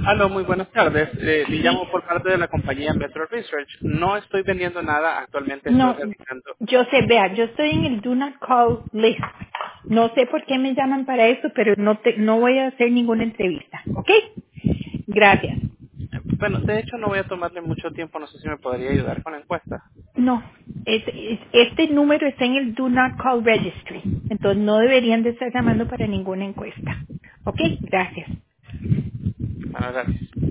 Aló, muy buenas tardes. Le Sí, llamo por parte de la compañía Metro Research. No estoy vendiendo nada, actualmente estoy no, realizando. yo sé, vea, yo estoy en el Do Not Call list. No sé por qué me llaman para eso, pero no voy a hacer ninguna entrevista, ¿ok? Gracias. Bueno, de hecho no voy a tomarle mucho tiempo, no sé si me podría ayudar con la encuesta. No, este número está en el Do Not Call Registry, entonces no deberían de estar llamando para ninguna encuesta. ¿Ok? Gracias. Bueno, gracias.